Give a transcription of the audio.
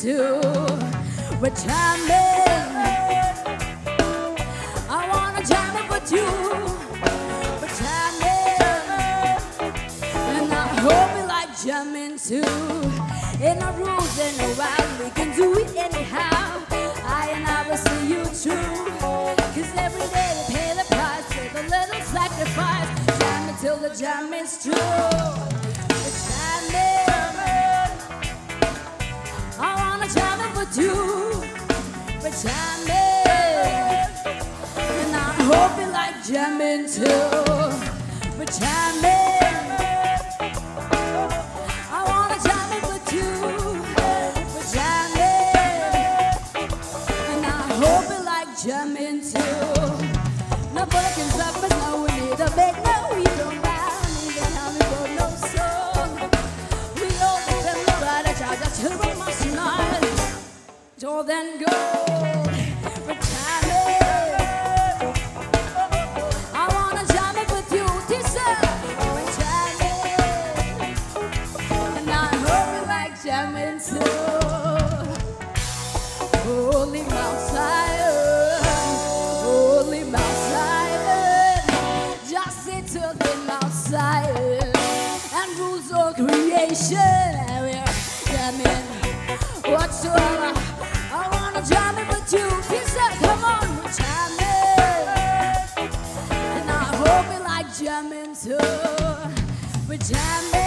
into retirement. I wanna jam it with you, retirement. And I hope you like jamming too. Ain't no rules, ain't no round, we can do it anyhow. I will see you through, 'cause every day you pay the price with a little sacrifice. Jam it till the jam is true. Retirement, I wanna jam it with you. Retirement, and I hope you like jamming too. Retirement, I wanna jam it with you. Retirement, and I hope you like jamming too. No Perkins up, but no, we need a big no, we don't bow, need a coming for no song. We all get them the right at our children must not. So then go, retirement. I wanna jam it with you, Tissa. Retirement, and I hope you like jamming too. Holy Mount Zion, Holy Mount Zion, just sit till the Mount Zion and rules all creation. And we're jamming whatsoever. I wanna jam it with you, Tissa. Come on, retirement, and I hope you like jamming too. Retirement.